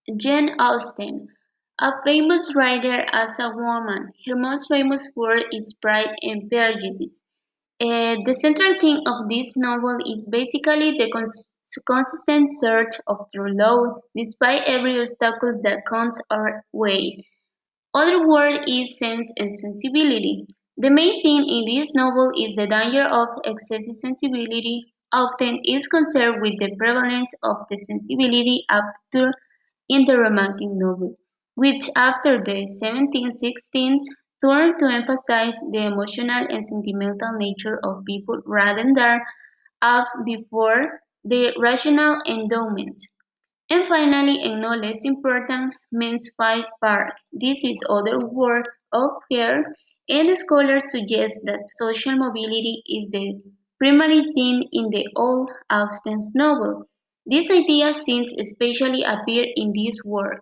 Jane Austen, a famous writer as a woman. Her most famous work is Pride and Prejudice. The central theme of this novel is basically the consistent search of true love, despite every obstacle that comes our way. Other word is sense and sensibility. The main theme in this novel is the danger of excessive sensibility. Often is concerned with the prevalence of the sensibility after in the Romantic novel, which after the 1760s turned to emphasize the emotional and sentimental nature of people rather than of before the rational endowment. And finally, and no less important, men's fight park. This is other word of care, and scholars suggest that social mobility is the primary theme in the old Austen's novel. This idea seems especially appear in this work.